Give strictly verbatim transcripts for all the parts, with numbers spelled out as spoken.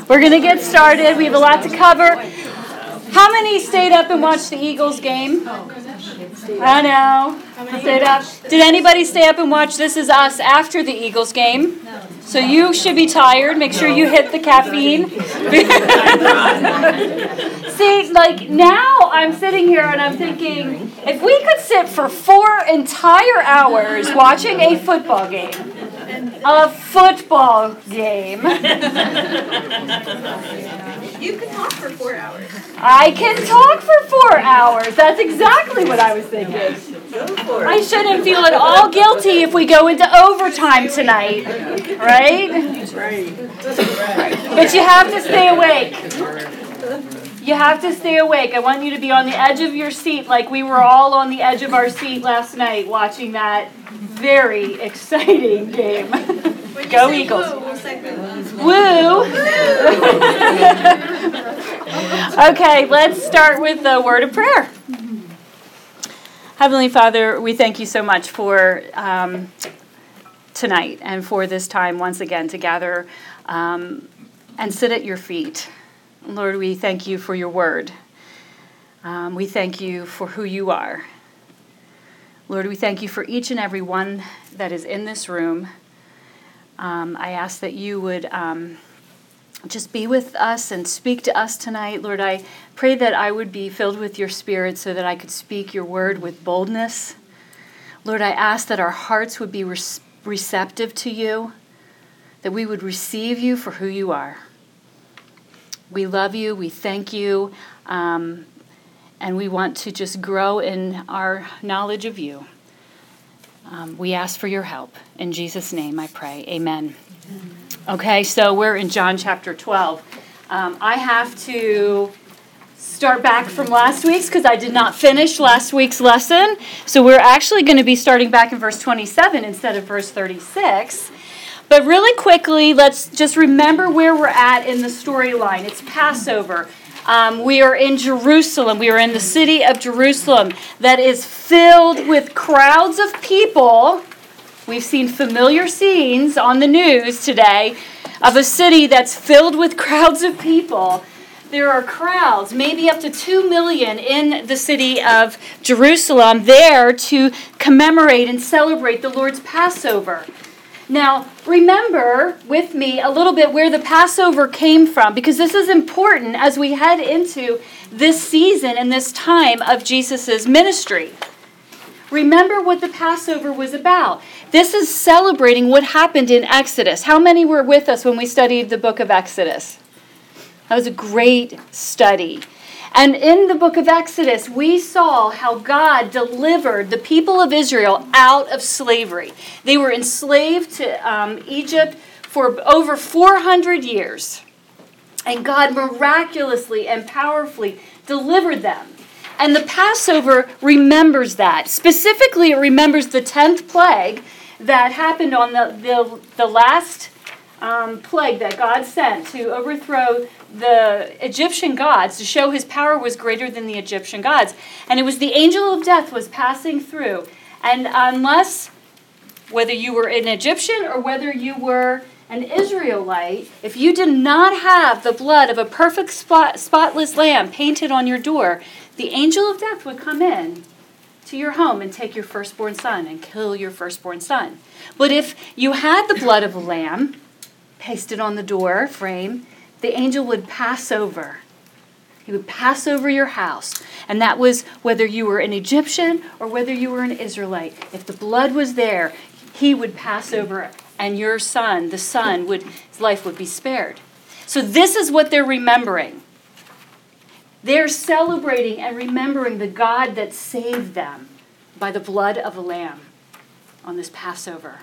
We're going to get started. We have a lot to cover. How many stayed up and watched the Eagles game? I know. Stayed up. Did anybody stay up and watch This Is Us after the Eagles game? So you should be tired. Make sure you hit the caffeine. See, like now I'm sitting here and I'm thinking, if we could sit for four entire hours watching a football game, a football game. You can talk for four hours. I can talk for four hours. That's exactly what I was thinking. Go for it. I shouldn't feel at all guilty if we go into overtime tonight, right? Right. But you have to stay awake. You have to stay awake. I want you to be on the edge of your seat like we were all on the edge of our seat last night watching that very exciting game. Go Eagles. Woo, we'll say woo. Woo! Okay, let's start with the word of prayer. Heavenly Father, we thank you so much for um, tonight and for this time once again to gather um, and sit at your feet. Lord, we thank you for your word. Um, we thank you for who you are. Lord, we thank you for each and every one that is in this room. Um, I ask that you would um, just be with us and speak to us tonight. Lord, I pray that I would be filled with your spirit so that I could speak your word with boldness. Lord, I ask that our hearts would be re- receptive to you, that we would receive you for who you are. We love you, we thank you, um, and we want to just grow in our knowledge of you. Um, we ask for your help. In Jesus' name I pray. Amen. Amen. Okay, so we're in John chapter twelve. Um, I have to start back from last week's because I did not finish last week's lesson. So we're actually going to be starting back in verse twenty-seven instead of verse thirty-six. But really quickly, let's just remember where we're at in the storyline. It's Passover. Um, we are in Jerusalem. We are in the city of Jerusalem that is filled with crowds of people. We've seen familiar scenes on the news today of a city that's filled with crowds of people. There are crowds, maybe up to two million in the city of Jerusalem there to commemorate and celebrate the Lord's Passover. Now, remember with me a little bit where the Passover came from, because this is important as we head into this season and this time of Jesus' ministry. Remember what the Passover was about. This is celebrating what happened in Exodus. How many were with us when we studied the book of Exodus? That was a great study. And in the book of Exodus, we saw how God delivered the people of Israel out of slavery. They were enslaved to um, Egypt for over four hundred years. And God miraculously and powerfully delivered them. And the Passover remembers that. Specifically, it remembers the tenth plague that happened on the, the, the last um, plague that God sent to overthrow the Egyptian gods, to show his power was greater than the Egyptian gods. And it was the angel of death was passing through. And unless, whether you were an Egyptian or whether you were an Israelite, if you did not have the blood of a perfect spot, spotless lamb painted on your door, the angel of death would come in to your home and take your firstborn son and kill your firstborn son. But if you had the blood of a lamb pasted on the door frame, the angel would pass over. He would pass over your house. And that was whether you were an Egyptian or whether you were an Israelite. If the blood was there, he would pass over, and your son, the son, would his life would be spared. So this is what they're remembering. They're celebrating and remembering the God that saved them by the blood of a lamb on this Passover.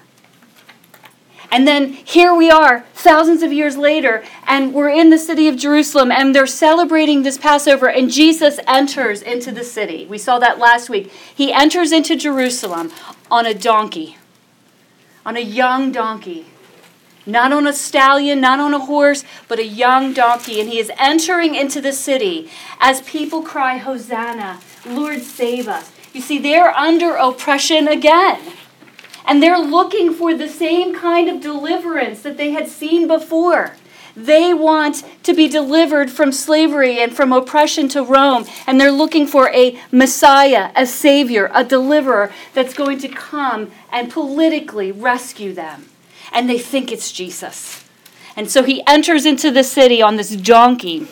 And then here we are, thousands of years later, and we're in the city of Jerusalem, and they're celebrating this Passover, and Jesus enters into the city. We saw that last week. He enters into Jerusalem on a donkey, on a young donkey. Not on a stallion, not on a horse, but a young donkey. And he is entering into the city as people cry, Hosanna, Lord, save us. You see, they're under oppression again. And they're looking for the same kind of deliverance that they had seen before. They want to be delivered from slavery and from oppression to Rome. And they're looking for a Messiah, a Savior, a deliverer that's going to come and politically rescue them. And they think it's Jesus. And so he enters into the city on this donkey.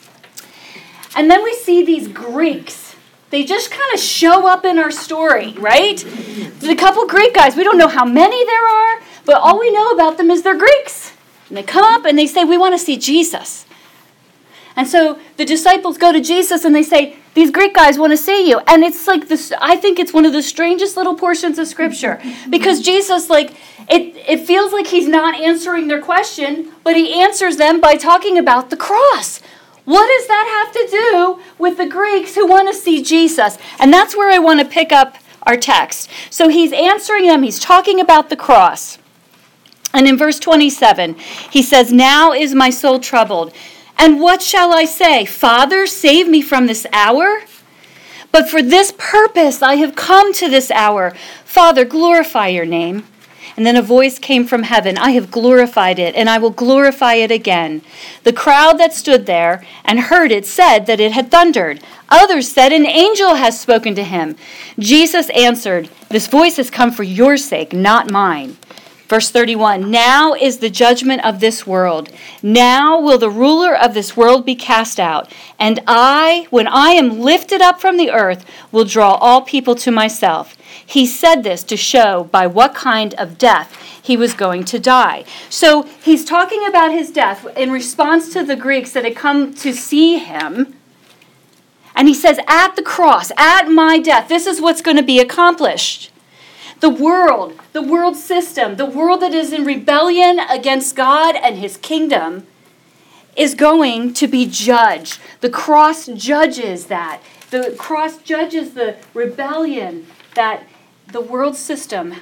And then we see these Greeks. They just kind of show up in our story, right? There's a couple Greek guys. We don't know how many there are, but all we know about them is they're Greeks. And they come up and they say, we want to see Jesus. And so the disciples go to Jesus and they say, these Greek guys want to see you. And it's like this, I think it's one of the strangest little portions of Scripture. Because Jesus, like, it, it feels like he's not answering their question, but he answers them by talking about the cross. What does that have to do with the Greeks who want to see Jesus? And that's where I want to pick up our text. So he's answering them. He's talking about the cross. And in verse twenty-seven, he says, now is my soul troubled. And what shall I say? Father, save me from this hour? But for this purpose I have come to this hour. Father, glorify your name. And then a voice came from heaven. I have glorified it, and I will glorify it again. The crowd that stood there and heard it said that it had thundered. Others said, an angel has spoken to him. Jesus answered, this voice has come for your sake, not mine. Verse thirty-one, now is the judgment of this world. Now will the ruler of this world be cast out. And I, when I am lifted up from the earth, will draw all people to myself. He said this to show by what kind of death he was going to die. So he's talking about his death in response to the Greeks that had come to see him. And he says, at the cross, at my death, this is what's going to be accomplished. The world, the world system, the world that is in rebellion against God and his kingdom is going to be judged. The cross judges that. The cross judges the rebellion that the world system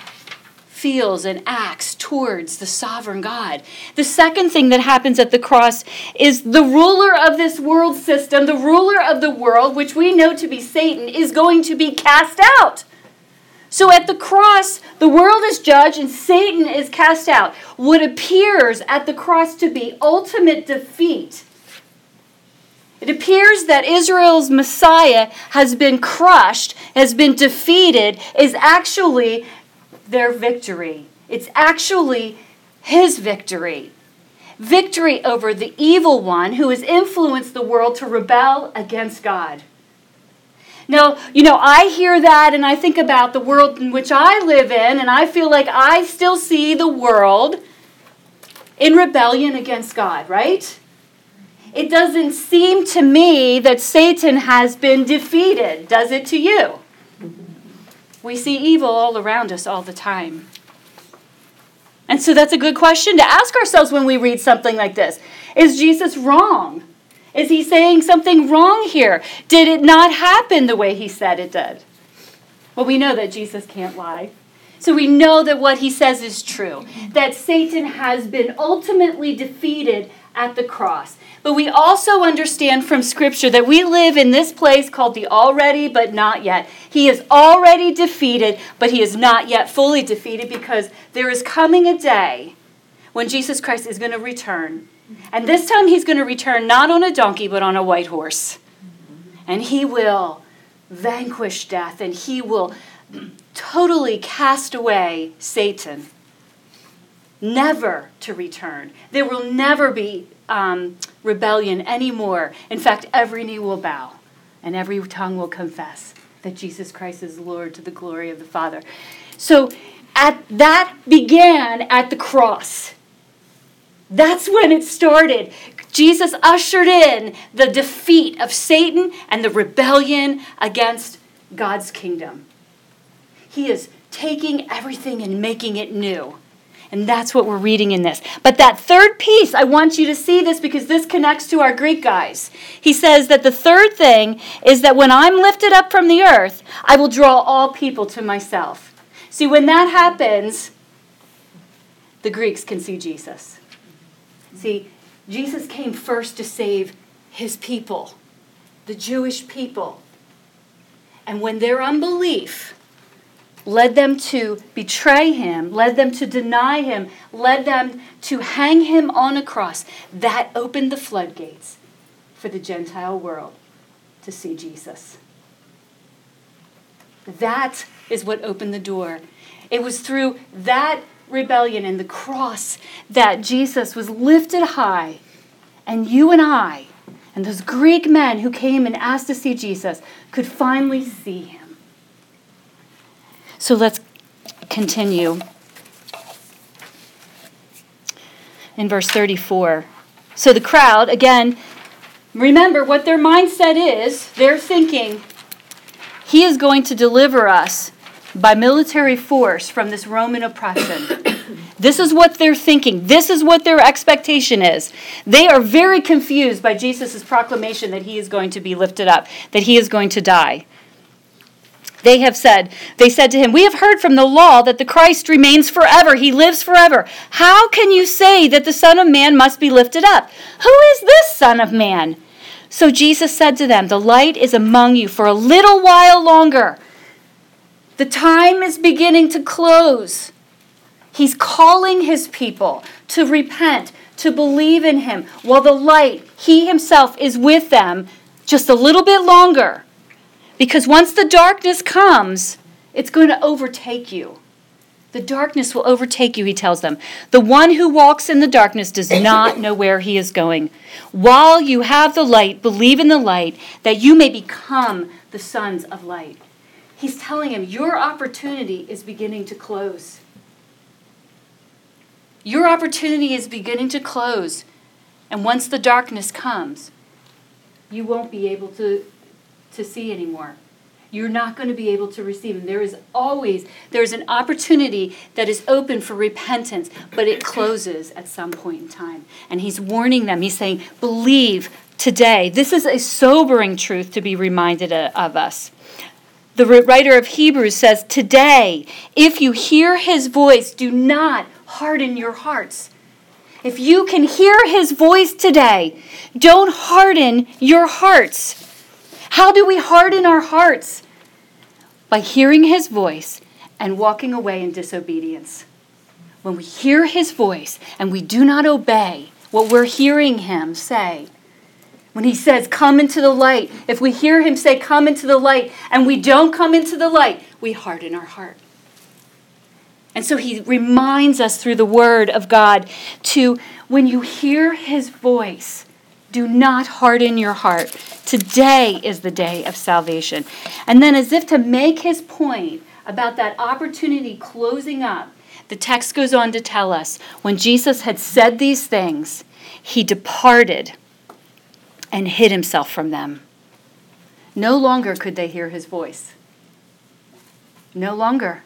feels and acts towards the sovereign God. The second thing that happens at the cross is the ruler of this world system, the ruler of the world, which we know to be Satan, is going to be cast out. So at the cross, the world is judged and Satan is cast out. What appears at the cross to be ultimate defeat. It appears that Israel's Messiah has been crushed, has been defeated, is actually their victory. It's actually his victory. Victory over the evil one who has influenced the world to rebel against God. Now, you know, I hear that and I think about the world in which I live in, and I feel like I still see the world in rebellion against God, right? It doesn't seem to me that Satan has been defeated, does it to you? We see evil all around us all the time. And so that's a good question to ask ourselves when we read something like this. Is Jesus wrong? Is he saying something wrong here? Did it not happen the way he said it did? Well, we know that Jesus can't lie. So we know that what he says is true. That Satan has been ultimately defeated at the cross. But we also understand from Scripture that we live in this place called the already but not yet. He is already defeated, but he is not yet fully defeated because there is coming a day when Jesus Christ is going to return. And this time he's going to return not on a donkey, but on a white horse. And he will vanquish death, and he will totally cast away Satan. Never to return. There will never be um, rebellion anymore. In fact, every knee will bow, and every tongue will confess that Jesus Christ is Lord to the glory of the Father. So at, that began at the cross. That's when it started. Jesus ushered in the defeat of Satan and the rebellion against God's kingdom. He is taking everything and making it new. And that's what we're reading in this. But that third piece, I want you to see this because this connects to our Greek guys. He says that the third thing is that when I'm lifted up from the earth, I will draw all people to myself. See, when that happens, the Greeks can see Jesus. See, Jesus came first to save his people, the Jewish people. And when their unbelief led them to betray him, led them to deny him, led them to hang him on a cross. That opened the floodgates for the Gentile world to see Jesus. That is what opened the door. It was through that rebellion and the cross that Jesus was lifted high, and you and I, and those Greek men who came and asked to see Jesus, could finally see him. So let's continue. In verse thirty-four. So the crowd, again, remember what their mindset is. They're thinking, he is going to deliver us by military force from this Roman oppression. This is what they're thinking. This is what their expectation is. They are very confused by Jesus' proclamation that he is going to be lifted up, that he is going to die. They have said, they said to him, we have heard from the law that the Christ remains forever. He lives forever. How can you say that the Son of Man must be lifted up? Who is this Son of Man? So Jesus said to them, the light is among you for a little while longer. The time is beginning to close. He's calling his people to repent, to believe in him, while the light, he himself, is with them just a little bit longer. Because once the darkness comes, it's going to overtake you. The darkness will overtake you, he tells them. The one who walks in the darkness does not know where he is going. While you have the light, believe in the light, that you may become the sons of light. He's telling him, your opportunity is beginning to close. Your opportunity is beginning to close. And once the darkness comes, you won't be able to to see anymore. You're not going to be able to receive him. There is always, there's an opportunity that is open for repentance, but it closes at some point in time. And he's warning them. He's saying, believe today. This is a sobering truth to be reminded of us. The writer of Hebrews says, today, if you hear his voice, do not harden your hearts. If you can hear his voice today, don't harden your hearts. How do we harden our hearts? By hearing his voice and walking away in disobedience. When we hear his voice and we do not obey what we're hearing him say, when he says, come into the light, if we hear him say, come into the light, and we don't come into the light, we harden our heart. And so he reminds us through the word of God to, when you hear his voice, do not harden your heart. Today is the day of salvation. And then as if to make his point about that opportunity closing up, the text goes on to tell us, when Jesus had said these things, he departed and hid himself from them. No longer could they hear his voice. No longer.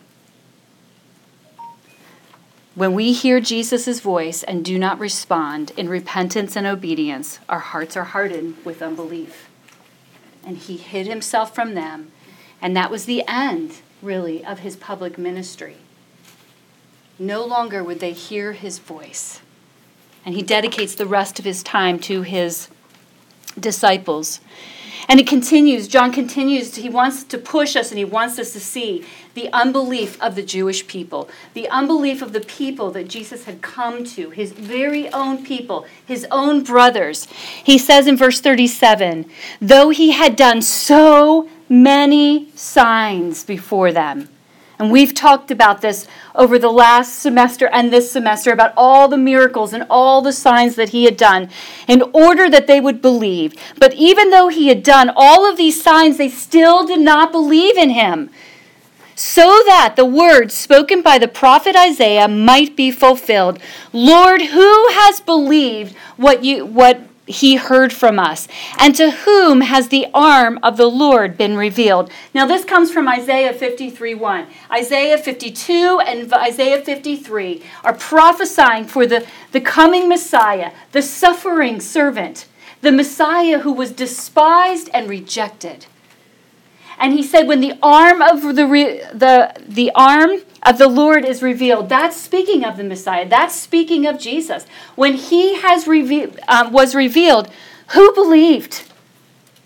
When we hear Jesus' voice and do not respond in repentance and obedience, our hearts are hardened with unbelief. And he hid himself from them, and that was the end, really, of his public ministry. No longer would they hear his voice. And he dedicates the rest of his time to his disciples. And it continues, John continues, he wants to push us and he wants us to see the unbelief of the Jewish people, the unbelief of the people that Jesus had come to, his very own people, his own brothers. He says in verse thirty-seven, though he had done so many signs before them. And we've talked about this over the last semester and this semester, about all the miracles and all the signs that he had done in order that they would believe. But even though he had done all of these signs, they still did not believe in him. So that the words spoken by the prophet Isaiah might be fulfilled. Lord, who has believed what you what he heard from us? And to whom has the arm of the Lord been revealed? Now this comes from Isaiah fifty-three one. Isaiah fifty-two and Isaiah fifty-three are prophesying for the, the coming Messiah, the suffering servant, the Messiah who was despised and rejected. And he said, when the arm of the the the arm of the Lord is revealed, that's speaking of the Messiah. That's speaking of Jesus. When he has reve- um, was revealed, who believed?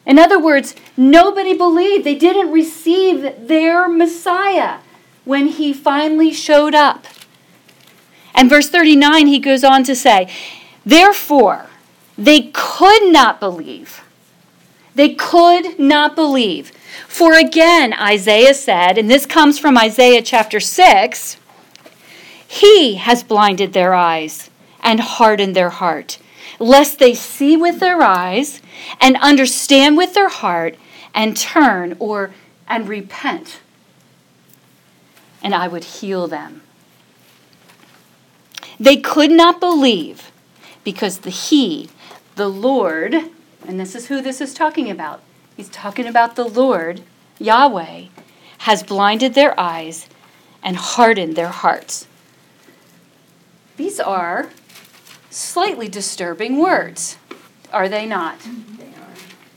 In other words, nobody believed. They didn't receive their Messiah when he finally showed up. And verse thirty-nine, he goes on to say, therefore, they could not believe. They could not believe. For again, Isaiah said, and this comes from Isaiah chapter six, he has blinded their eyes and hardened their heart, lest they see with their eyes and understand with their heart and turn or and repent, and I would heal them. They could not believe because the he, the Lord, and this is who this is talking about. He's talking about the Lord, Yahweh, has blinded their eyes and hardened their hearts. These are slightly disturbing words, are they not? They are.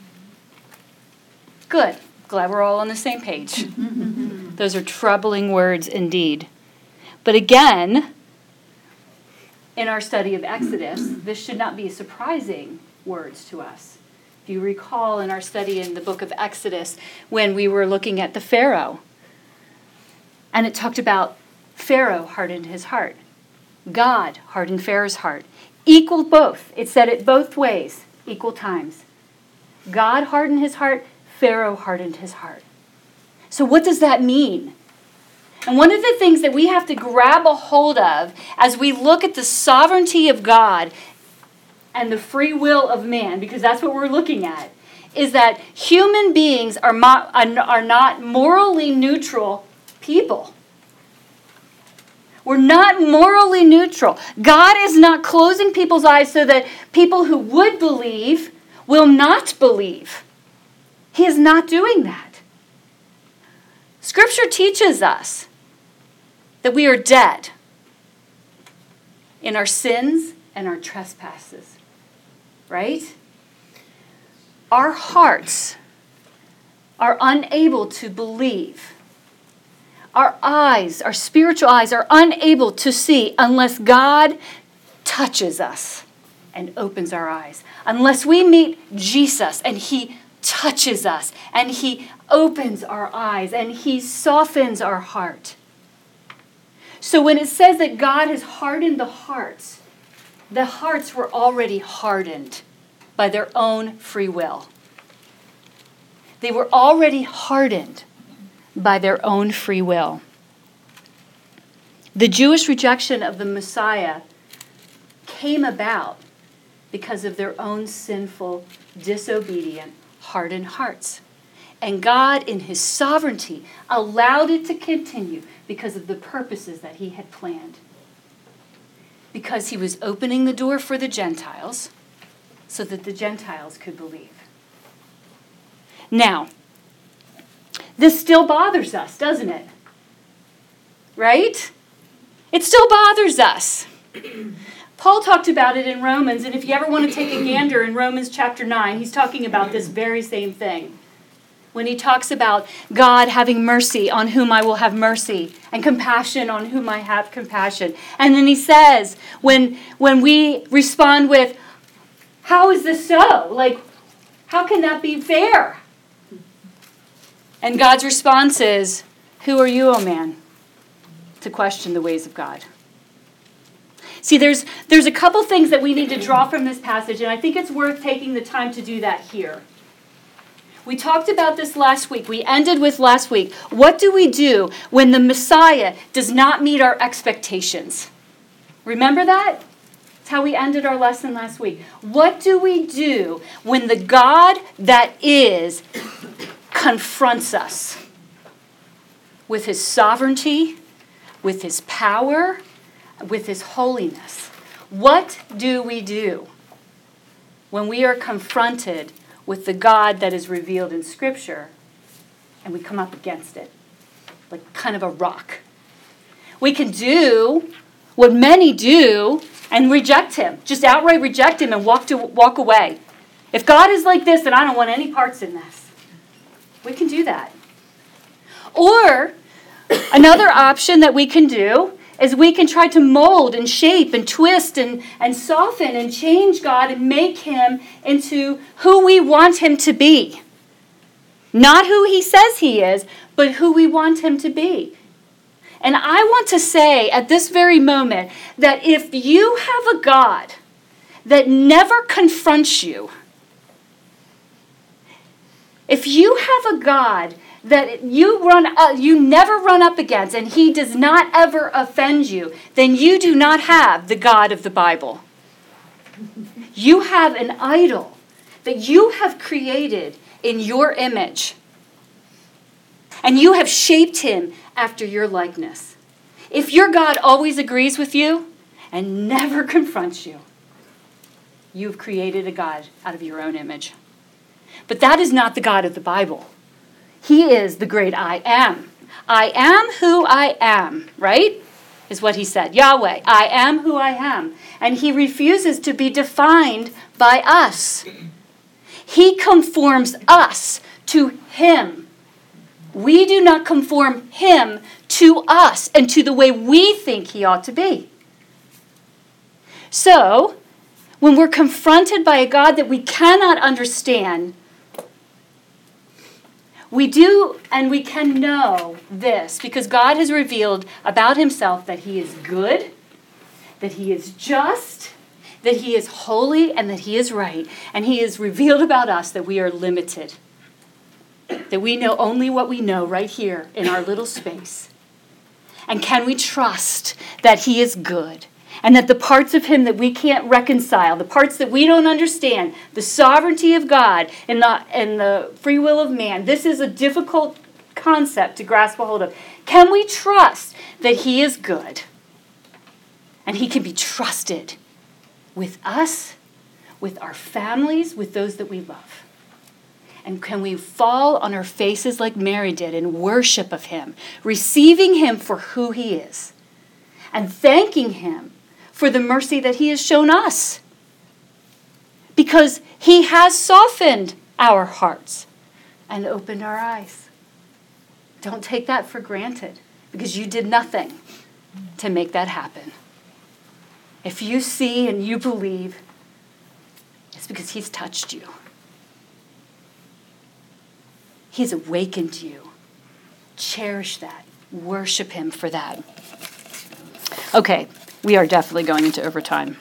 Good. Glad we're all on the same page. Those are troubling words indeed. But again, in our study of Exodus, this should not be surprising words to us. If you recall in our study in the book of Exodus, when we were looking at the Pharaoh, and it talked about Pharaoh hardened his heart. God hardened Pharaoh's heart. Equal both. It said it both ways, equal times. God hardened his heart, Pharaoh hardened his heart. So what does that mean? And one of the things that we have to grab a hold of as we look at the sovereignty of God and the free will of man, because that's what we're looking at, is that human beings are, mo- are not morally neutral people. We're not morally neutral. God is not closing people's eyes so that people who would believe will not believe. He is not doing that. Scripture teaches us that we are dead in our sins and our trespasses. Right? Our hearts are unable to believe. Our eyes, our spiritual eyes, are unable to see unless God touches us and opens our eyes. Unless we meet Jesus and he touches us and he opens our eyes and he softens our heart. So when it says that God has hardened the hearts, the hearts were already hardened by their own free will. They were already hardened by their own free will. The Jewish rejection of the Messiah came about because of their own sinful, disobedient, hardened hearts. And God, in his sovereignty, allowed it to continue because of the purposes that he had planned. Because he was opening the door for the Gentiles so that the Gentiles could believe. Now, this still bothers us, doesn't it? Right? It still bothers us. Paul talked about it in Romans, and if you ever want to take a gander in Romans chapter nine, he's talking about this very same thing. When he talks about God having mercy on whom I will have mercy and compassion on whom I have compassion. And then he says, when, when we respond with, how is this so? Like, how can that be fair? And God's response is, who are you, O man, to question the ways of God? See, there's, there's a couple things that we need to draw from this passage, and I think it's worth taking the time to do that here. We talked about this last week. We ended with last week. What do we do when the Messiah does not meet our expectations? Remember that? That's how we ended our lesson last week. What do we do when the God that is confronts us with his sovereignty, with his power, with his holiness? What do we do when we are confronted with the God that is revealed in Scripture and we come up against it like kind of a rock? We can do what many do and reject him, just outright reject him and walk to walk away. If God is like this, then I don't want any parts in this. We can do that. Or another option that we can do as we can try to mold and shape and twist and, and soften and change God and make him into who we want him to be. Not who he says he is, but who we want him to be. And I want to say at this very moment that if you have a God that never confronts you, if you have a God that you run, uh, you never run up against, and he does not ever offend you, then you do not have the God of the Bible. You have an idol that you have created in your image, and you have shaped him after your likeness. If your God always agrees with you and never confronts you, you've created a God out of your own image. But that is not the God of the Bible. He is the great I am. I am who I am, right? Is what he said. Yahweh, I am who I am. And he refuses to be defined by us. He conforms us to him. We do not conform him to us and to the way we think he ought to be. So, when we're confronted by a God that we cannot understand, we do and we can know this because God has revealed about himself that he is good, that he is just, that he is holy, and that he is right. And he has revealed about us that we are limited, that we know only what we know right here in our little space. And can we trust that he is good? And that the parts of him that we can't reconcile, the parts that we don't understand, the sovereignty of God and the, and the free will of man, this is a difficult concept to grasp a hold of. Can we trust that he is good? And he can be trusted with us, with our families, with those that we love. And can we fall on our faces like Mary did in worship of him, receiving him for who he is, and thanking him for the mercy that he has shown us. Because he has softened our hearts and opened our eyes. Don't take that for granted, because you did nothing to make that happen. If you see and you believe, it's because he's touched you. He's awakened you. Cherish that. Worship him for that. Okay. We are definitely going into overtime.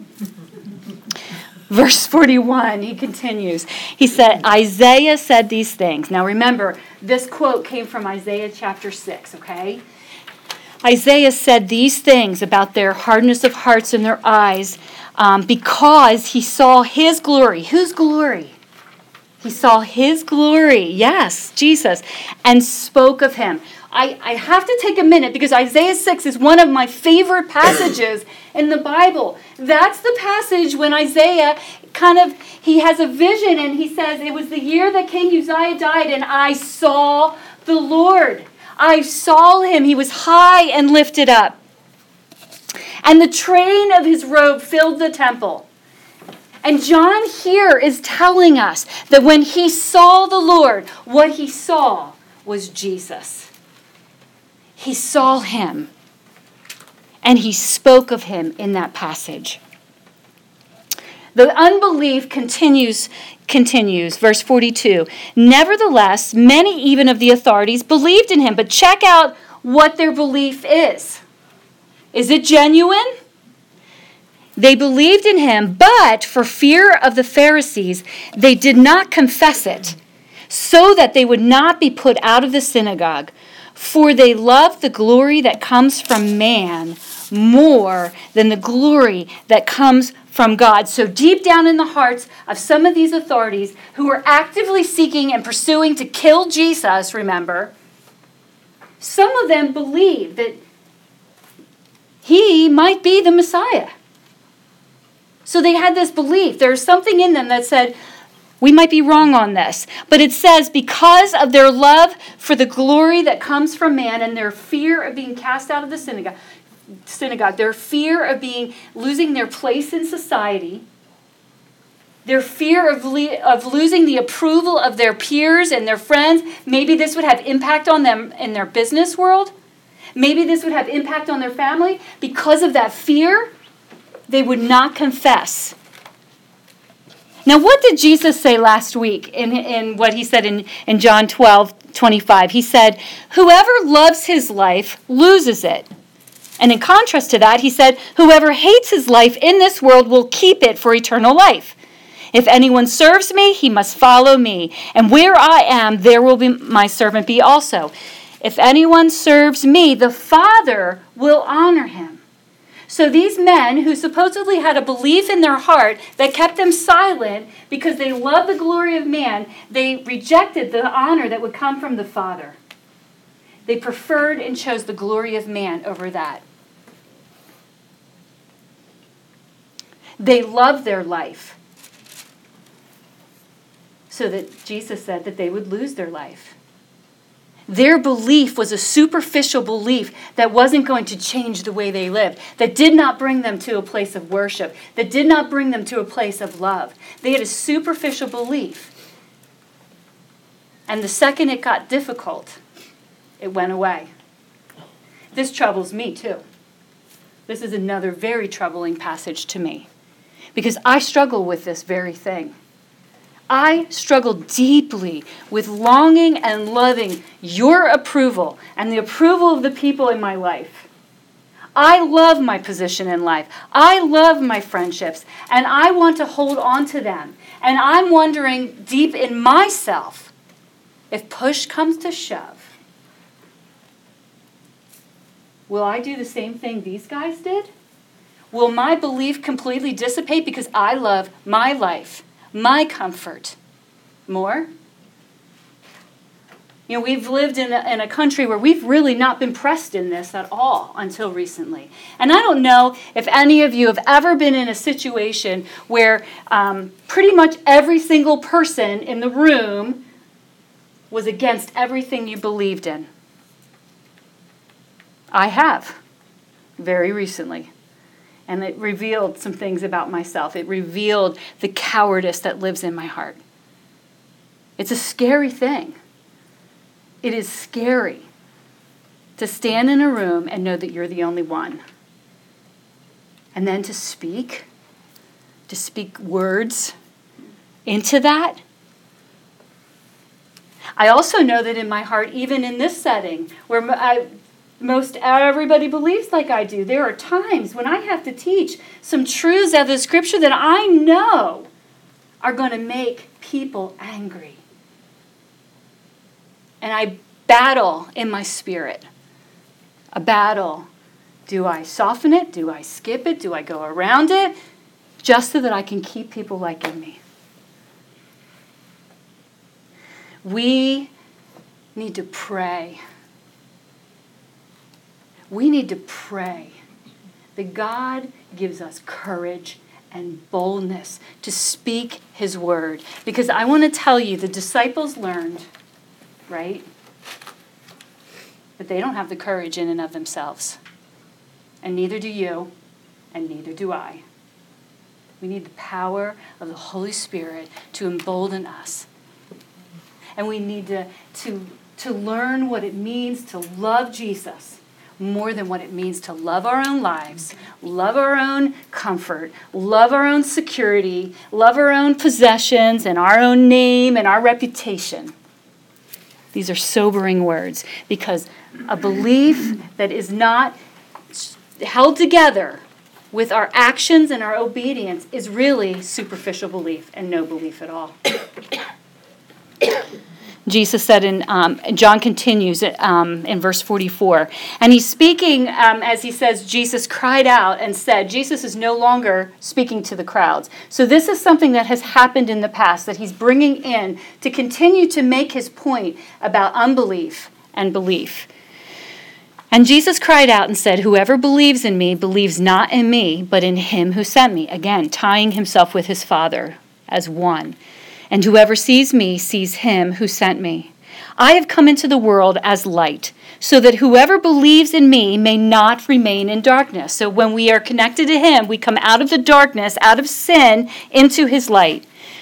Verse forty-one, he continues. He said, Isaiah said these things. Now remember, this quote came from Isaiah chapter six, okay? Isaiah said these things about their hardness of hearts and their eyes um, because he saw his glory. Whose glory? He saw his glory, yes, Jesus, and spoke of him. I, I have to take a minute because Isaiah six is one of my favorite passages in the Bible. That's the passage when Isaiah kind of, he has a vision and he says, it was the year that King Uzziah died and I saw the Lord. I saw him. He was high and lifted up. And the train of his robe filled the temple. And John here is telling us that when he saw the Lord, what he saw was Jesus. He saw him, and he spoke of him in that passage. The unbelief continues, continues, verse forty-two. Nevertheless, many even of the authorities believed in him. But check out what their belief is. Is it genuine? They believed in him, but for fear of the Pharisees, they did not confess it, so that they would not be put out of the synagogue. For they love the glory that comes from man more than the glory that comes from God. So deep down in the hearts of some of these authorities who were actively seeking and pursuing to kill Jesus, remember, some of them believed that he might be the Messiah. So they had this belief. There's something in them that said, we might be wrong on this. But it says, because of their love for the glory that comes from man and their fear of being cast out of the synagogue, synagogue, their fear of being losing their place in society, their fear of, le- of losing the approval of their peers and their friends, maybe this would have impact on them in their business world. Maybe this would have impact on their family. Because of that fear, they would not confess. Now, what did Jesus say last week in, in what he said in, in John twelve twenty-five? He said, whoever loves his life loses it. And in contrast to that, he said, whoever hates his life in this world will keep it for eternal life. If anyone serves me, he must follow me. And where I am, there will be my servant be also. If anyone serves me, the Father will honor him. So these men who supposedly had a belief in their heart that kept them silent because they loved the glory of man, they rejected the honor that would come from the Father. They preferred and chose the glory of man over that. They loved their life so that Jesus said that they would lose their life. Their belief was a superficial belief that wasn't going to change the way they lived, that did not bring them to a place of worship, that did not bring them to a place of love. They had a superficial belief. And the second it got difficult, it went away. This troubles me too. This is another very troubling passage to me because I struggle with this very thing. I struggle deeply with longing and loving your approval and the approval of the people in my life. I love my position in life. I love my friendships, and I want to hold on to them. And I'm wondering deep in myself, if push comes to shove, will I do the same thing these guys did? Will my belief completely dissipate because I love my life, my comfort more? You know, we've lived in a, in a country where we've really not been pressed in this at all until recently. And I don't know if any of you have ever been in a situation where um, pretty much every single person in the room was against everything you believed in. I have, very recently. And it revealed some things about myself. It revealed the cowardice that lives in my heart. It's a scary thing. It is scary to stand in a room and know that you're the only one. And then to speak, to speak words into that. I also know that in my heart, even in this setting, where I... most everybody believes like I do, there are times when I have to teach some truths out of the scripture that I know are going to make people angry. And I battle in my spirit. A battle. Do I soften it? Do I skip it? Do I go around it? Just so that I can keep people liking me. We need to pray. We need to pray that God gives us courage and boldness to speak his word. Because I want to tell you, the disciples learned, right, that they don't have the courage in and of themselves. And neither do you, and neither do I. We need the power of the Holy Spirit to embolden us. And we need to, to, to learn what it means to love Jesus more than what it means to love our own lives, love our own comfort, love our own security, love our own possessions and our own name and our reputation. These are sobering words because a belief that is not held together with our actions and our obedience is really superficial belief and no belief at all. Jesus said in, um, John continues um, in verse forty-four, and he's speaking, um, as he says, Jesus cried out and said, Jesus is no longer speaking to the crowds. So this is something that has happened in the past that he's bringing in to continue to make his point about unbelief and belief. And Jesus cried out and said, whoever believes in me believes not in me, but in him who sent me. Again, tying himself with his Father as one. And whoever sees me sees him who sent me. I have come into the world as light, so that whoever believes in me may not remain in darkness. So when we are connected to him, we come out of the darkness, out of sin, into his light.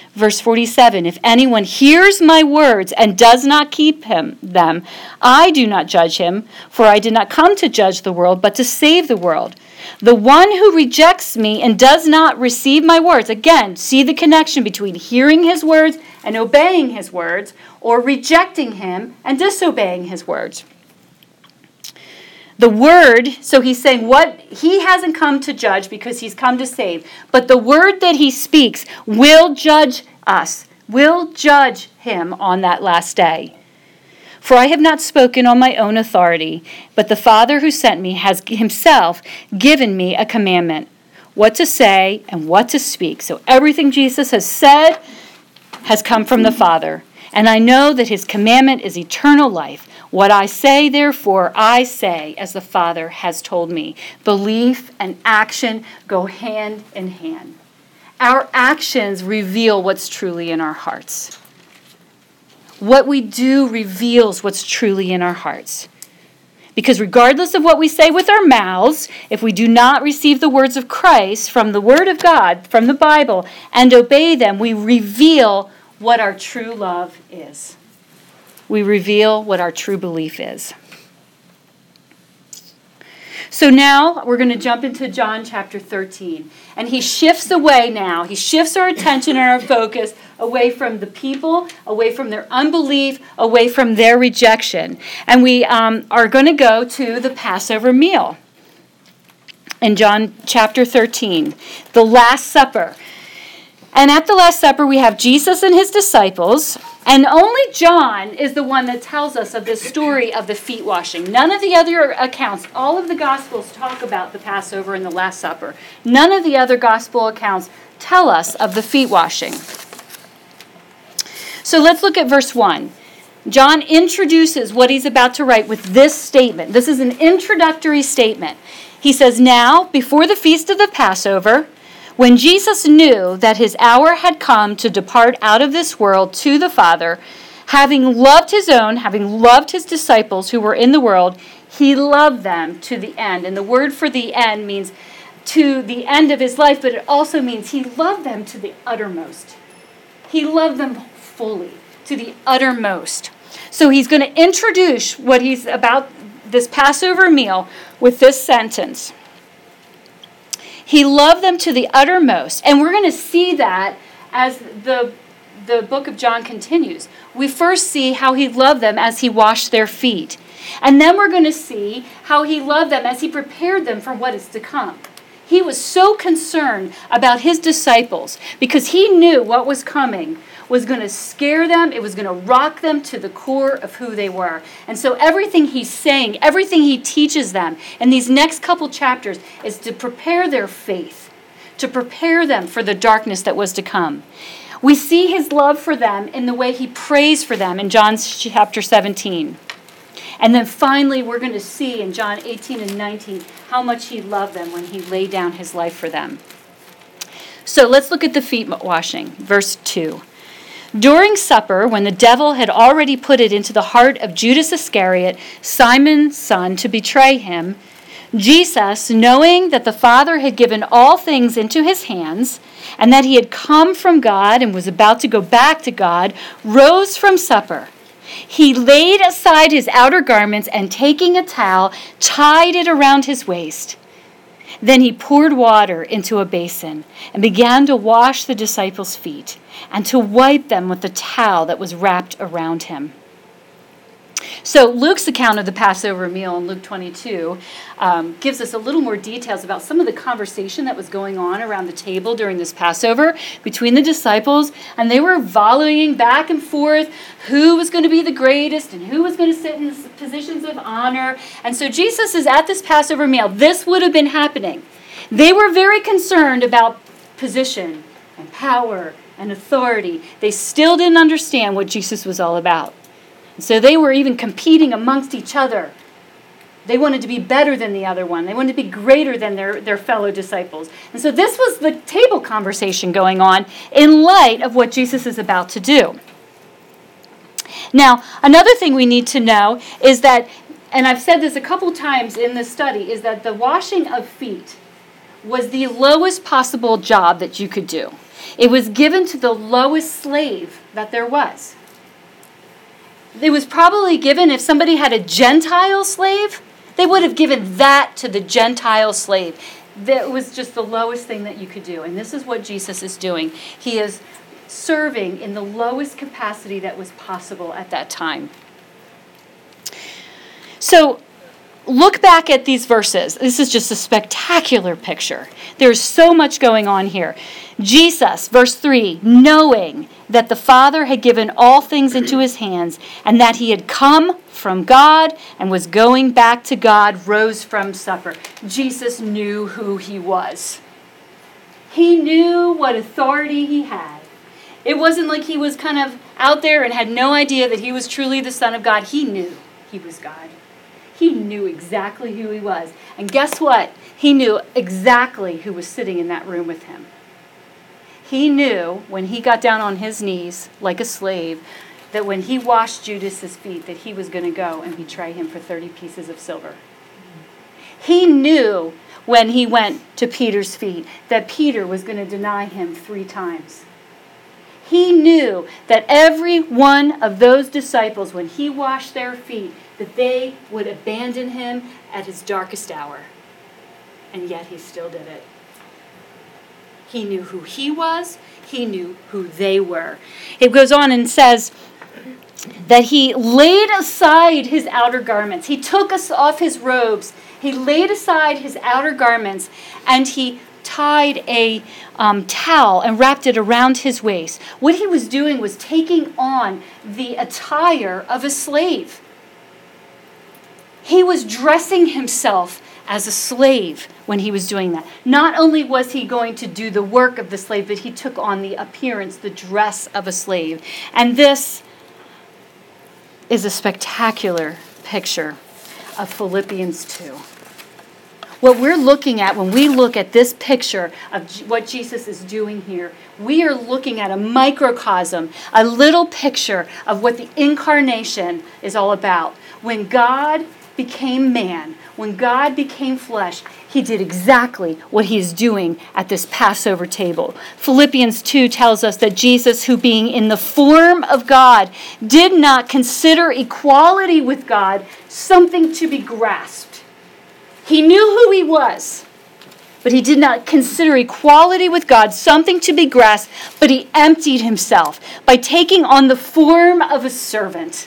Verse forty-seven, if anyone hears my words and does not keep him them, I do not judge him, for I did not come to judge the world, but to save the world. The one who rejects me and does not receive my words, again, see the connection between hearing his words and obeying his words, or rejecting him and disobeying his words. The word, so he's saying what he hasn't come to judge because he's come to save, but the word that he speaks will judge us, will judge him on that last day. For I have not spoken on my own authority, but the Father who sent me has himself given me a commandment, what to say and what to speak. So everything Jesus has said has come from the Father. And I know that his commandment is eternal life. What I say, therefore, I say as the Father has told me. Belief and action go hand in hand. Our actions reveal what's truly in our hearts. What we do reveals what's truly in our hearts. Because regardless of what we say with our mouths, if we do not receive the words of Christ from the Word of God, from the Bible, and obey them, we reveal what our true love is. We reveal what our true belief is. So now we're going to jump into John chapter thirteen. And he shifts away now. He shifts our attention and our focus away from the people, away from their unbelief, away from their rejection. And we um, are going to go to the Passover meal in John chapter thirteen, the Last Supper. And at the Last Supper, we have Jesus and his disciples, and only John is the one that tells us of this story of the feet washing. None of the other accounts, all of the Gospels talk about the Passover and the Last Supper. None of the other Gospel accounts tell us of the feet washing. So let's look at verse one. John introduces what he's about to write with this statement. This is an introductory statement. He says, now, before the feast of the Passover, when Jesus knew that his hour had come to depart out of this world to the Father, having loved his own, having loved his disciples who were in the world, he loved them to the end. And the word for the end means to the end of his life, but it also means he loved them to the uttermost. He loved them fully, to the uttermost. So he's going to introduce what he's about, this Passover meal, with this sentence. He loved them to the uttermost. And we're going to see that as the, the book of John continues. We first see how he loved them as he washed their feet. And then we're going to see how he loved them as he prepared them for what is to come. He was so concerned about his disciples because he knew what was coming was going to scare them. It was going to rock them to the core of who they were. And so everything he's saying, everything he teaches them in these next couple chapters is to prepare their faith, to prepare them for the darkness that was to come. We see his love for them in the way he prays for them in John chapter seventeen. And then finally, we're going to see in John eighteen and nineteen how much he loved them when he laid down his life for them. So let's look at the feet washing. Verse two. During supper, when the devil had already put it into the heart of Judas Iscariot, Simon's son, to betray him, Jesus, knowing that the Father had given all things into his hands, and that he had come from God and was about to go back to God, rose from supper. He laid aside his outer garments and, taking a towel, tied it around his waist. Then he poured water into a basin and began to wash the disciples' feet and to wipe them with the towel that was wrapped around him. So Luke's account of the Passover meal in Luke twenty-two um, gives us a little more details about some of the conversation that was going on around the table during this Passover between the disciples, and they were volleying back and forth who was going to be the greatest and who was going to sit in the positions of honor. And so Jesus is at this Passover meal. This would have been happening. They were very concerned about position and power and authority. They still didn't understand what Jesus was all about. So they were even competing amongst each other. They wanted to be better than the other one. They wanted to be greater than their, their fellow disciples. And so this was the table conversation going on in light of what Jesus is about to do. Now, another thing we need to know is that, and I've said this a couple times in this study, is that the washing of feet was the lowest possible job that you could do. It was given to the lowest slave that there was. It was probably given, if somebody had a Gentile slave, they would have given that to the Gentile slave. That was just the lowest thing that you could do. And this is what Jesus is doing. He is serving in the lowest capacity that was possible at that time. So, look back at these verses. This is just a spectacular picture. There's so much going on here. Jesus, verse three, knowing that the Father had given all things into his hands and that he had come from God and was going back to God, rose from supper. Jesus knew who he was. He knew what authority he had. It wasn't like he was kind of out there and had no idea that he was truly the Son of God. He knew he was God. He knew exactly who he was. And guess what? He knew exactly who was sitting in that room with him. He knew when he got down on his knees like a slave that when he washed Judas's feet that he was going to go and betray him for thirty pieces of silver. He knew when he went to Peter's feet that Peter was going to deny him three times. He knew that every one of those disciples, when he washed their feet, that they would abandon him at his darkest hour. And yet he still did it. He knew who he was. He knew who they were. It goes on and says that he laid aside his outer garments. He took us off his robes. He laid aside his outer garments and he tied a um, towel and wrapped it around his waist. What he was doing was taking on the attire of a slave. He was dressing himself as a slave when he was doing that. Not only was he going to do the work of the slave, but he took on the appearance, the dress of a slave. And this is a spectacular picture of Philippians two. What we're looking at when we look at this picture of what Jesus is doing here, we are looking at a microcosm, a little picture of what the incarnation is all about. When God became man, when God became flesh, he did exactly what he is doing at this Passover table. Philippians two tells us that Jesus, who being in the form of God, did not consider equality with God something to be grasped. He knew who he was, but he did not consider equality with God something to be grasped, but he emptied himself by taking on the form of a servant.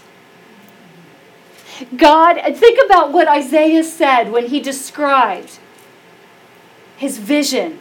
God, think about what Isaiah said when he described his vision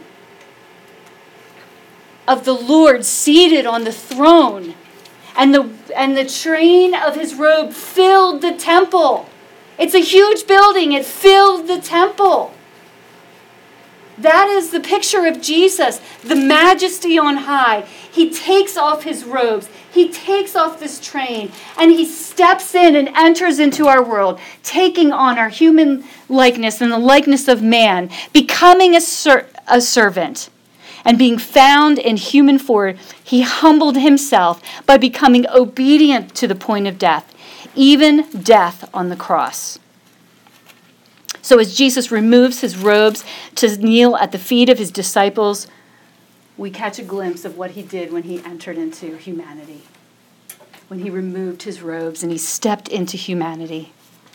of the Lord seated on the throne, and the and the train of his robe filled the temple. It's a huge building. It filled the temple. That is the picture of Jesus, the majesty on high. He takes off his robes. He takes off this train and he steps in and enters into our world, taking on our human likeness and the likeness of man, becoming a, ser- a servant. And being found in human form, he humbled himself by becoming obedient to the point of death, even death on the cross. So as Jesus removes his robes to kneel at the feet of his disciples, we catch a glimpse of what he did when he entered into humanity, when he removed his robes and he stepped into humanity.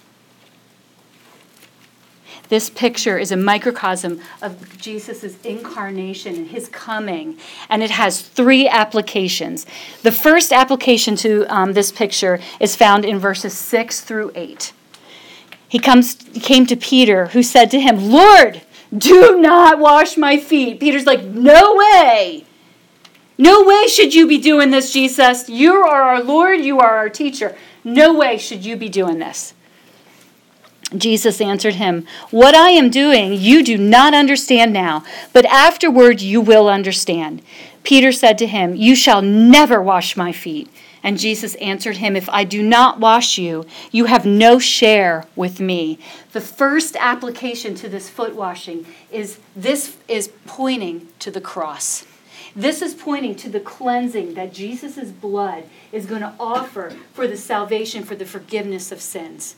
This picture is a microcosm of Jesus' incarnation and his coming, and it has three applications. The first application to um, this picture is found in verses six through eight. He comes, he came to Peter, who said to him, "Lord, do not wash my feet." Peter's like, "No way. No way should you be doing this, Jesus. You are our Lord. You are our teacher. No way should you be doing this." Jesus answered him, "What I am doing you do not understand now, but afterward you will understand." Peter said to him, "You shall never wash my feet." And Jesus answered him, "If I do not wash you, you have no share with me." The first application to this foot washing is this is pointing to the cross. This is pointing to the cleansing that Jesus' blood is going to offer for the salvation, for the forgiveness of sins.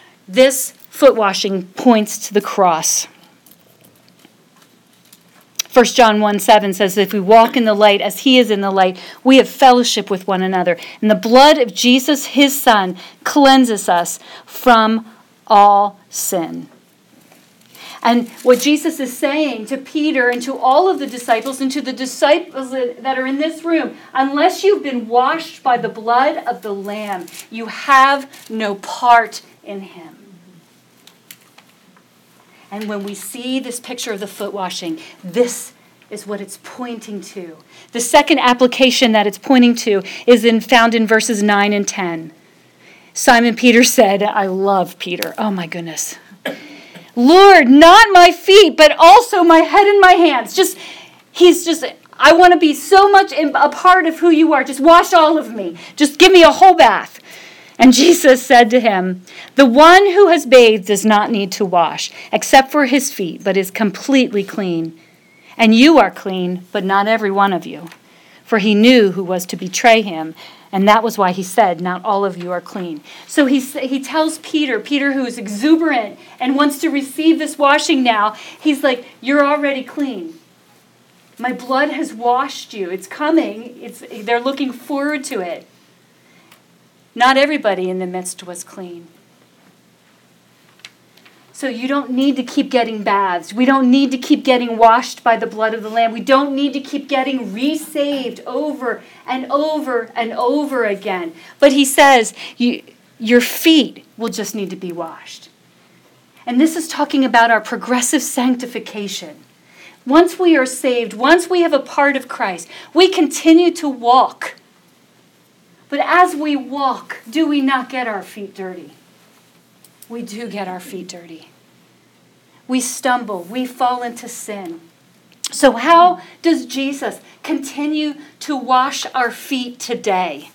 This foot washing points to the cross. First John one seven says, if we walk in the light as he is in the light, we have fellowship with one another. And the blood of Jesus, his son, cleanses us from all sin. And what Jesus is saying to Peter and to all of the disciples and to the disciples that are in this room, unless you've been washed by the blood of the Lamb, you have no part in him. And when we see this picture of the foot washing, this is what it's pointing to. The second application that it's pointing to is in, found in verses nine and ten. Simon Peter said, I love Peter. Oh my goodness. Lord, not my feet, but also my head and my hands. Just, he's just, I want to be so much a part of who you are. Just wash all of me. Just give me a whole bath. And Jesus said to him, the one who has bathed does not need to wash, except for his feet, but is completely clean. And you are clean, but not every one of you. For he knew who was to betray him. And that was why he said, not all of you are clean. So he, he tells Peter, Peter who is exuberant and wants to receive this washing now, he's like, you're already clean. My blood has washed you. It's coming. It's, they're looking forward to it. Not everybody in the midst was clean. So you don't need to keep getting baths. We don't need to keep getting washed by the blood of the Lamb. We don't need to keep getting resaved over and over and over again. But he says, you, your feet will just need to be washed. And this is talking about our progressive sanctification. Once we are saved, once we have a part of Christ, we continue to walk. But as we walk, do we not get our feet dirty? We do get our feet dirty. We stumble. We fall into sin. So how does Jesus continue to wash our feet today?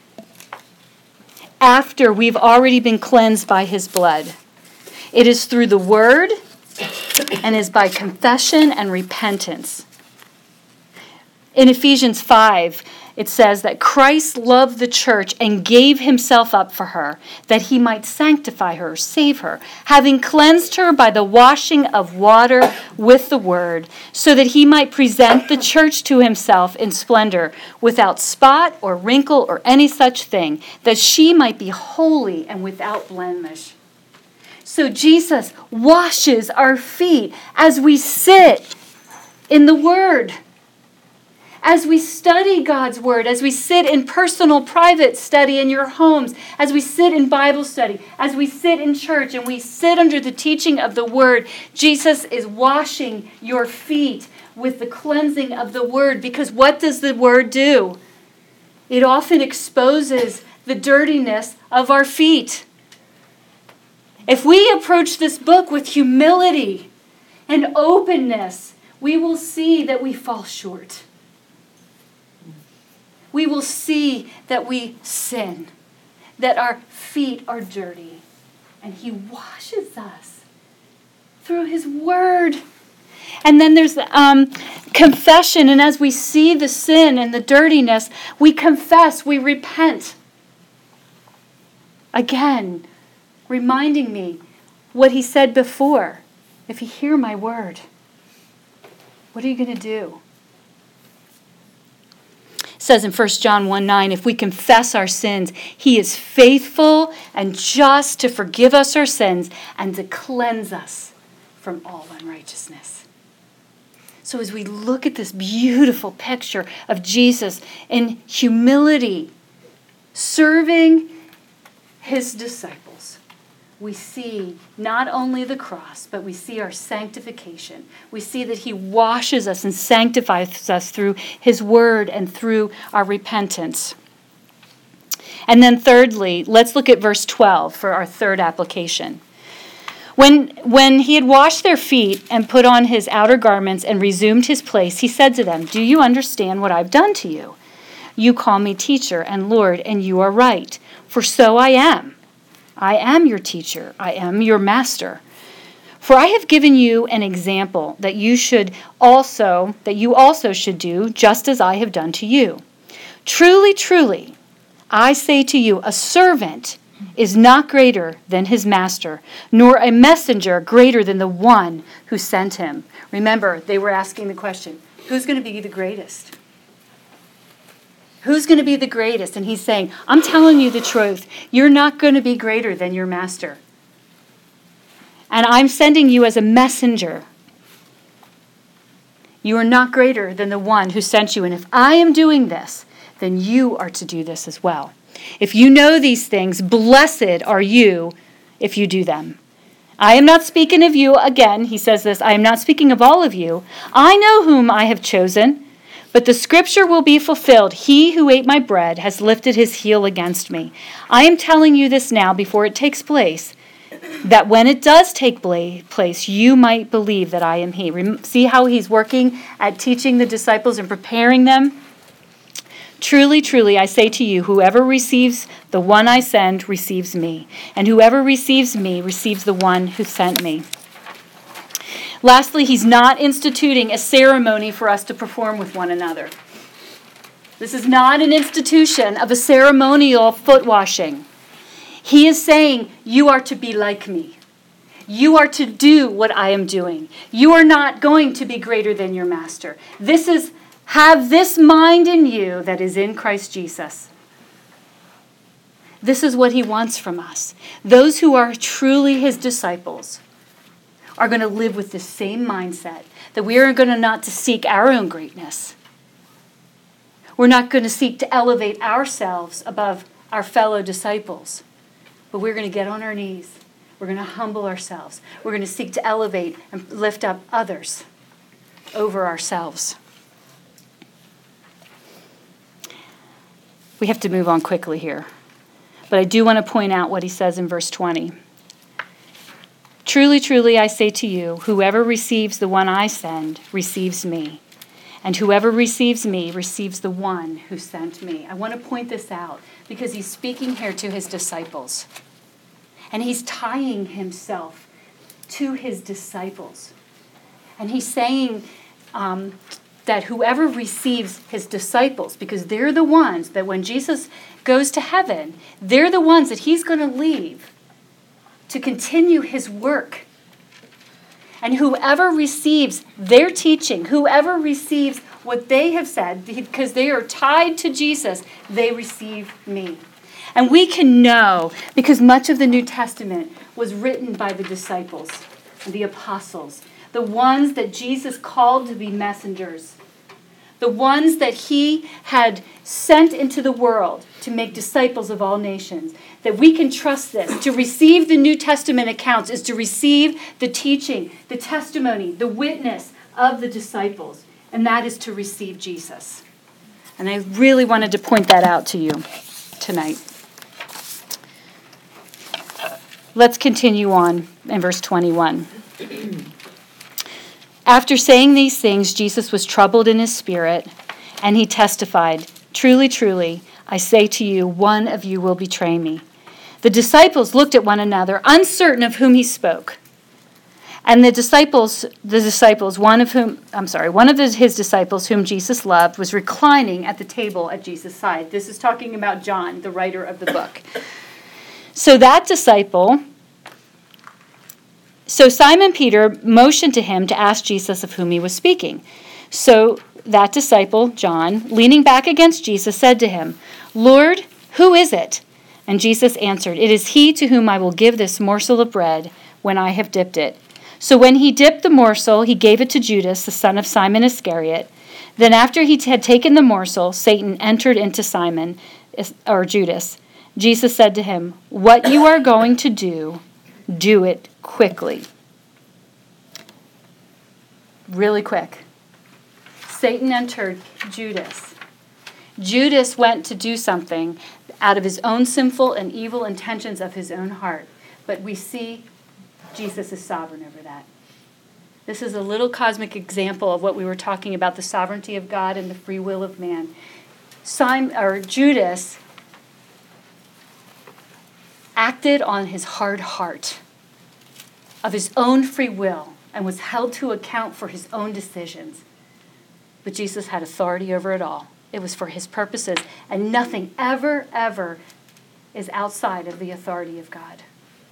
After we've already been cleansed by his blood. It is through the word and is by confession and repentance. In Ephesians five, it says that Christ loved the church and gave himself up for her, that he might sanctify her, save her, having cleansed her by the washing of water with the word, so that he might present the church to himself in splendor, without spot or wrinkle or any such thing, that she might be holy and without blemish. So Jesus washes our feet as we sit in the word. As we study God's word, as we sit in personal, private study in your homes, as we sit in Bible study, as we sit in church and we sit under the teaching of the word, Jesus is washing your feet with the cleansing of the word. Because what does the word do? It often exposes the dirtiness of our feet. If we approach this book with humility and openness, we will see that we fall short. We will see that we sin, that our feet are dirty, and he washes us through his word. And then there's um, confession, and as we see the sin and the dirtiness, we confess, we repent. Again, reminding me what he said before. If you hear my word, what are you going to do? It says in First John one nine, if we confess our sins, he is faithful and just to forgive us our sins and to cleanse us from all unrighteousness. So as we look at this beautiful picture of Jesus in humility, serving his disciples, we see not only the cross, but we see our sanctification. We see that he washes us and sanctifies us through his word and through our repentance. And then thirdly, let's look at verse twelve for our third application. When, when he had washed their feet and put on his outer garments and resumed his place, he said to them, do you understand what I've done to you? You call me teacher and Lord, and you are right, for so I am. I am your teacher. I am your master. For I have given you an example that you should also, that you also should do, just as I have done to you. Truly, truly, I say to you, a servant is not greater than his master, nor a messenger greater than the one who sent him. Remember, they were asking the question, who's going to be the greatest? Who's going to be the greatest? And he's saying, I'm telling you the truth. You're not going to be greater than your master. And I'm sending you as a messenger. You are not greater than the one who sent you. And if I am doing this, then you are to do this as well. If you know these things, blessed are you if you do them. I am not speaking of you. Again, he says this, I am not speaking of all of you. I know whom I have chosen, but the scripture will be fulfilled. He who ate my bread has lifted his heel against me. I am telling you this now before it takes place, that when it does take place, you might believe that I am he. See how he's working at teaching the disciples and preparing them? Truly, truly, I say to you, whoever receives the one I send receives me, and whoever receives me receives the one who sent me. Lastly, he's not instituting a ceremony for us to perform with one another. This is not an institution of a ceremonial foot washing. He is saying, you are to be like me. You are to do what I am doing. You are not going to be greater than your master. This is, have this mind in you that is in Christ Jesus. This is what he wants from us. Those who are truly his disciples are going to live with the same mindset, that we are going to not to seek our own greatness. We're not going to seek to elevate ourselves above our fellow disciples, but we're going to get on our knees. We're going to humble ourselves. We're going to seek to elevate and lift up others over ourselves. We have to move on quickly here, but I do want to point out what he says in verse twenty. Truly, truly, I say to you, whoever receives the one I send receives me, and whoever receives me receives the one who sent me. I want to point this out because he's speaking here to his disciples, and he's tying himself to his disciples. And he's saying um, that whoever receives his disciples, because they're the ones that when Jesus goes to heaven, they're the ones that he's going to leave to continue his work. And whoever receives their teaching, whoever receives what they have said, because they are tied to Jesus, they receive me. And we can know, because much of the New Testament was written by the disciples, the apostles, the ones that Jesus called to be messengers, the ones that he had sent into the world to make disciples of all nations, that we can trust this. To receive the New Testament accounts is to receive the teaching, the testimony, the witness of the disciples, and that is to receive Jesus. And I really wanted to point that out to you tonight. Let's continue on in verse twenty-one. After saying these things, Jesus was troubled in his spirit, and he testified, truly, truly, I say to you, one of you will betray me. The disciples looked at one another, uncertain of whom he spoke. And the disciples, the disciples, one of whom, I'm sorry, one of his disciples whom Jesus loved was reclining at the table at Jesus' side. This is talking about John, the writer of the book. So that disciple, so Simon Peter motioned to him to ask Jesus of whom he was speaking. So that disciple, John, leaning back against Jesus, said to him, Lord, who is it? And Jesus answered, It is he to whom I will give this morsel of bread when I have dipped it. So when he dipped the morsel, he gave it to Judas, the son of Simon Iscariot. Then after he had taken the morsel, Satan entered into Simon, or Judas. Jesus said to him, What you are going to do, do it quickly. Really quick. Satan entered Judas. Judas went to do something out of his own sinful and evil intentions of his own heart. But we see Jesus is sovereign over that. This is a little cosmic example of what we were talking about, the sovereignty of God and the free will of man. Simon, or Judas acted on his hard heart of his own free will and was held to account for his own decisions. But Jesus had authority over it all. It was for his purposes, and nothing ever, ever is outside of the authority of God.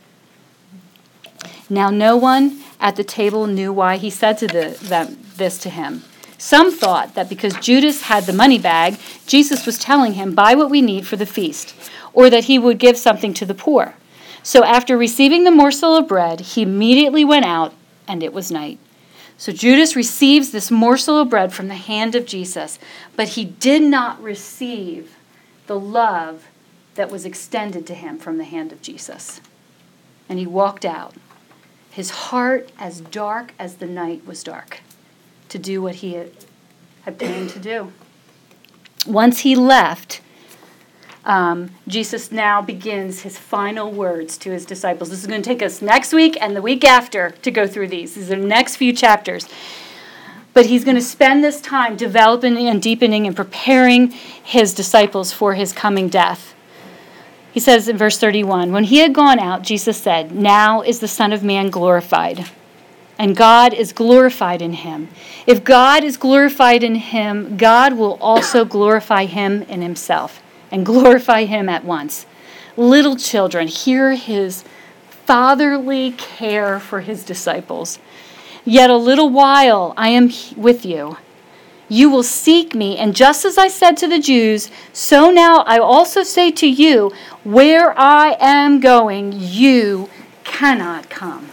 Now no one at the table knew why he said to the, them, this to him. Some thought that because Judas had the money bag, Jesus was telling him, buy what we need for the feast, or that he would give something to the poor. So after receiving the morsel of bread, he immediately went out, and it was night. So Judas receives this morsel of bread from the hand of Jesus, but he did not receive the love that was extended to him from the hand of Jesus. And he walked out, his heart as dark as the night was dark, to do what he had, had planned to do. Once he left, um, Jesus now begins his final words to his disciples. This is going to take us next week and the week after to go through these. These are the next few chapters. But he's going to spend this time developing and deepening and preparing his disciples for his coming death. He says in verse thirty-one, when he had gone out, Jesus said, now is the Son of Man glorified, and God is glorified in him. If God is glorified in him, God will also glorify him in himself, and glorify him at once. Little children, hear his fatherly care for his disciples. Yet a little while I am with you. You will seek me, and just as I said to the Jews, so now I also say to you, where I am going, you cannot come.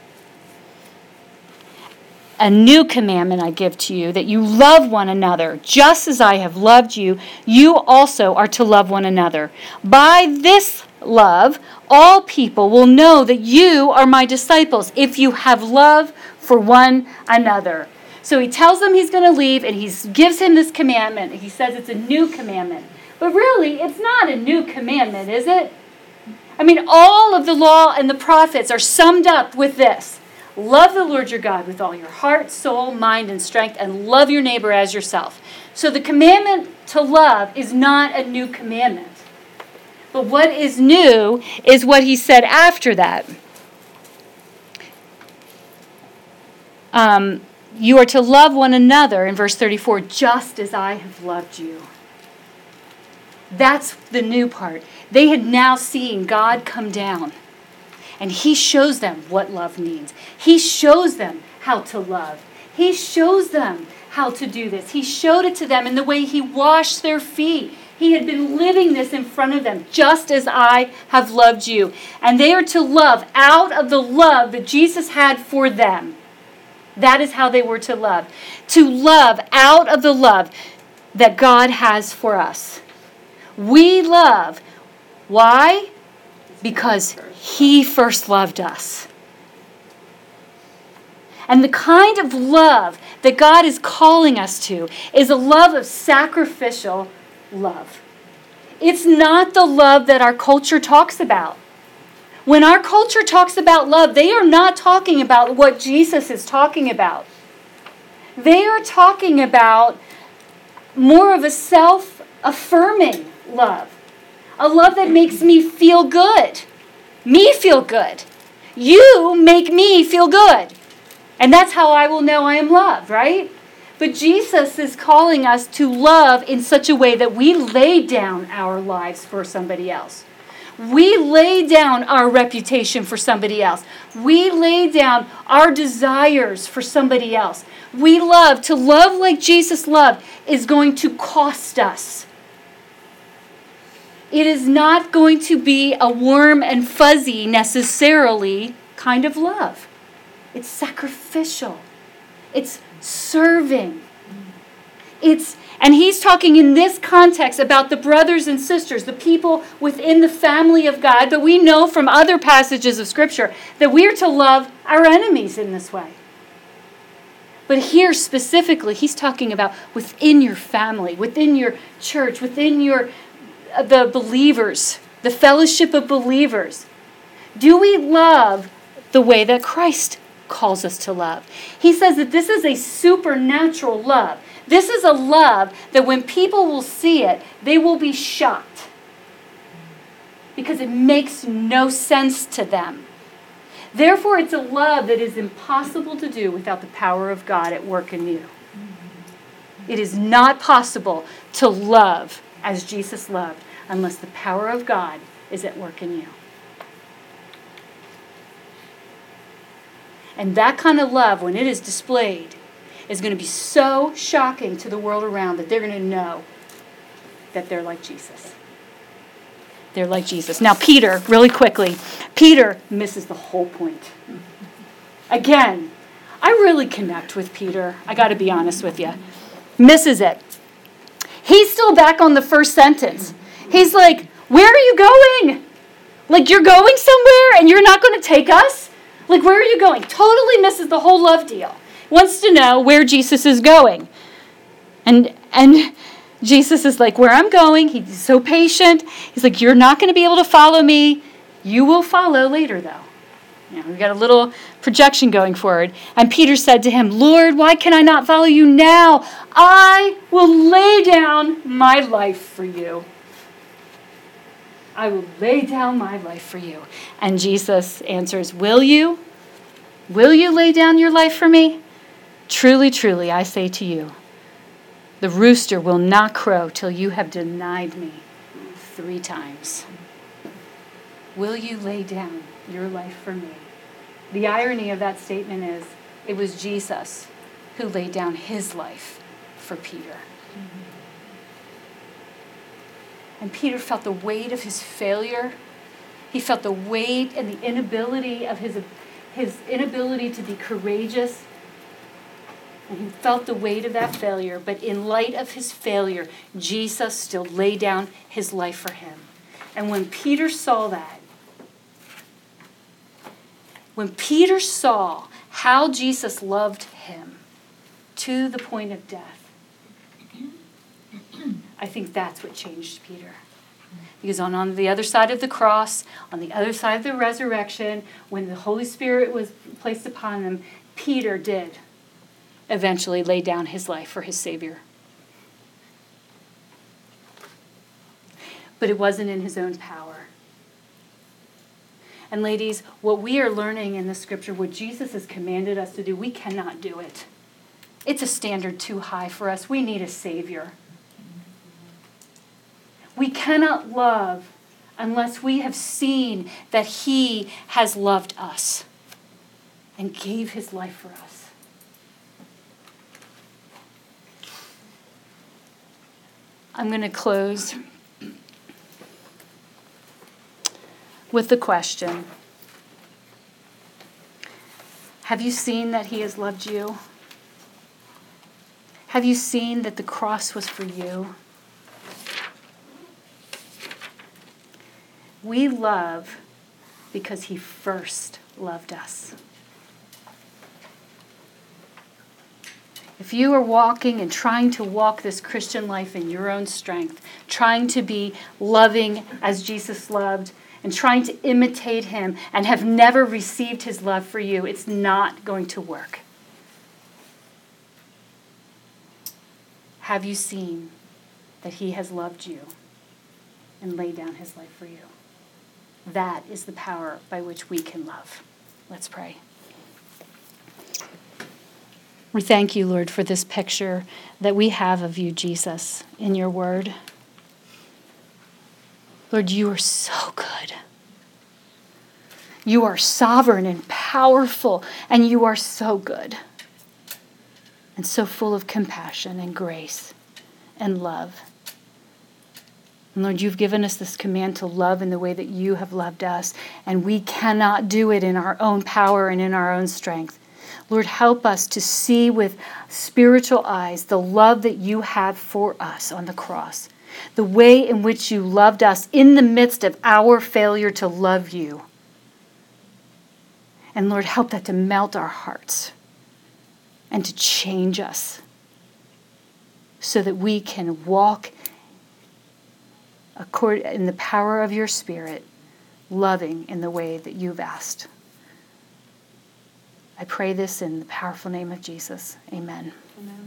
A new commandment I give to you, that you love one another. Just as I have loved you, you also are to love one another. By this love, all people will know that you are my disciples, if you have love for one another. So he tells them he's going to leave, and he gives him this commandment. He says it's a new commandment. But really, it's not a new commandment, is it? I mean, all of the law and the prophets are summed up with this. Love the Lord your God with all your heart, soul, mind, and strength, and love your neighbor as yourself. So the commandment to love is not a new commandment. But what is new is what he said after that. Um... You are to love one another, in verse thirty-four, just as I have loved you. That's the new part. They had now seen God come down, and he shows them what love means. He shows them how to love. He shows them how to do this. He showed it to them in the way he washed their feet. He had been living this in front of them, just as I have loved you. And they are to love out of the love that Jesus had for them. That is how they were to love. To love out of the love that God has for us. We love. Why? Because he first loved us. And the kind of love that God is calling us to is a love of sacrificial love. It's not the love that our culture talks about. When our culture talks about love, they are not talking about what Jesus is talking about. They are talking about more of a self-affirming love. A love that makes me feel good. Me feel good. You make me feel good. And that's how I will know I am loved, right? But Jesus is calling us to love in such a way that we lay down our lives for somebody else. We lay down our reputation for somebody else. We lay down our desires for somebody else. We love, to love like Jesus loved is going to cost us. It is not going to be a warm and fuzzy necessarily kind of love. It's sacrificial. It's serving. It's And he's talking in this context about the brothers and sisters, the people within the family of God. But we know from other passages of Scripture that we are to love our enemies in this way. But here specifically, he's talking about within your family, within your church, within your uh, the believers, the fellowship of believers. Do we love the way that Christ calls us to love? He says that this is a supernatural love. This is a love that when people will see it, they will be shocked. Because it makes no sense to them. Therefore, it's a love that is impossible to do without the power of God at work in you. It is not possible to love as Jesus loved unless the power of God is at work in you. And that kind of love, when it is displayed, is going to be so shocking to the world around that they're going to know that they're like Jesus. They're like Jesus. Now, Peter, really quickly, Peter misses the whole point. Again, I really connect with Peter. I got to be honest with you. Misses it. He's still back on the first sentence. He's like, where are you going? Like, you're going somewhere and you're not going to take us? Like, where are you going? Totally misses the whole love deal. Wants to know where Jesus is going. And and Jesus is like, where I'm going. He's so patient. He's like, you're not going to be able to follow me. You will follow later, though. You know, we've got a little projection going forward. And Peter said to him, Lord, why can I not follow you now? I will lay down my life for you. I will lay down my life for you. And Jesus answers, will you? Will you lay down your life for me? Truly, truly, I say to you, the rooster will not crow till you have denied me three times. Will you lay down your life for me? The irony of that statement is it was Jesus who laid down his life for Peter. And Peter felt the weight of his failure. He felt the weight and the inability of his, his inability to be courageous. And he felt the weight of that failure. But in light of his failure, Jesus still laid down his life for him. And when Peter saw that, when Peter saw how Jesus loved him to the point of death, I think that's what changed Peter. Because on, on the other side of the cross, on the other side of the resurrection, when the Holy Spirit was placed upon them, Peter did eventually lay down his life for his Savior. But it wasn't in his own power. And ladies, what we are learning in the scripture, what Jesus has commanded us to do, we cannot do it. It's a standard too high for us. We need a Savior. We cannot love unless we have seen that he has loved us and gave his life for us. I'm going to close with the question, have you seen that he has loved you? Have you seen that the cross was for you? We love because he first loved us. If you are walking and trying to walk this Christian life in your own strength, trying to be loving as Jesus loved, and trying to imitate him and have never received his love for you, it's not going to work. Have you seen that he has loved you and laid down his life for you? That is the power by which we can love. Let's pray. We thank you, Lord, for this picture that we have of you, Jesus, in your word. Lord, you are so good. You are sovereign and powerful, and you are so good and so full of compassion and grace and love. And Lord, you've given us this command to love in the way that you have loved us, and we cannot do it in our own power and in our own strength. Lord, help us to see with spiritual eyes the love that you have for us on the cross, the way in which you loved us in the midst of our failure to love you. And Lord, help that to melt our hearts and to change us so that we can walk in the power of your Spirit, loving in the way that you've asked. I pray this in the powerful name of Jesus. Amen. Amen.